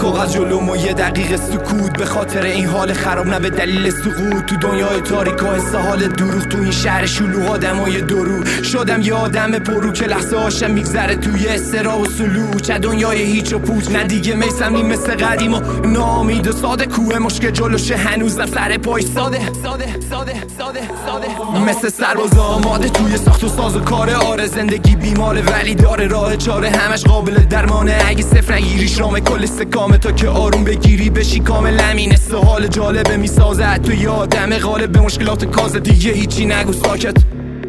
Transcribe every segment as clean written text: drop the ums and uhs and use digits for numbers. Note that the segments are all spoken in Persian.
کاغذ جلوم و یه دقیقه سکوت، به خاطر این حال خراب نه به دلیل سقوط. تو دنیای تاریک و حس حال دروغ، تو این شهر شلوغ آدمای درو شدم یه آدم پرو که لحظه هاشم میگذره توی استرا و سلوک. چه دنیای هیچ و پوچ، نه دیگه میسم نیم مثل قدیم و نامید و ساده. کوه مشک جلوشه هنوزم سر پای ساده مثل سرباز آماده توی ساخت و ساز و کاره. آره زندگی بیماره ولی داره راه چاره، همش قابل درمانه اگه صفر نگیریش رام کل استکامه. تا که آروم بگیری بشی کامل همین حال جالبه میسازه تو یه آدم غالب به مشکلات کازه. دیگه هیچی نگو ساکت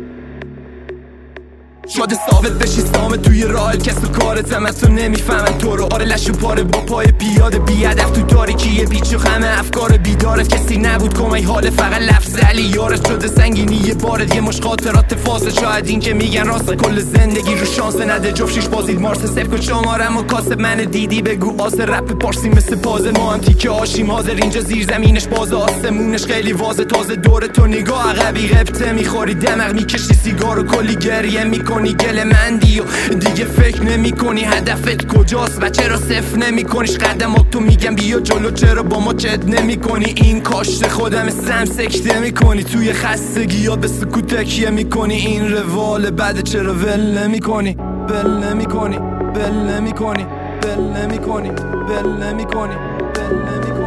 شده ثابت بشی سامت توی راه کس و کارتم از تو نمیفهمن تو رو. آره لشو پاره با پای پیاده بی هدف تو تاریکی بیچ و خمه افکار بیدارت کسی نبود کمی حال فقط لفظ علی یارت شده سنگینی یه بارد یه مش خاطرات فاصله. شاید این که میگن راست کل زندگی رو شانس نده جفت شیش بازید مارس سفک و شمارم و کاسب من دیدی بگو آس رپ پارسی مثل پازل. ما هم تیکه آشیم حاضر اینجا زیر زمینش باز آسمونش خیلی واضح تازه دور تو نگاه عقبی غبطه میخوری دماغ میکشی سیگار و کلی گریه میکنی گل مندی و دیگه فکر نمی کنی هدفت کجاست و چرا صفر نمی کنیش قدماتو میگم بیا جلو چرا با ما چد نمی کنی. این کاشت خودم سم سکته می کنی توی خستگی یا به سکوت تکیه می کنی. این روال بعد چرا ول نمی کنی ول نمی کنی ول نمی کنی ول نمی کنی ول نمی کنی ول نمی کنی.